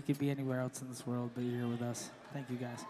could be anywhere else in this world, but you're here with us. Thank you, guys.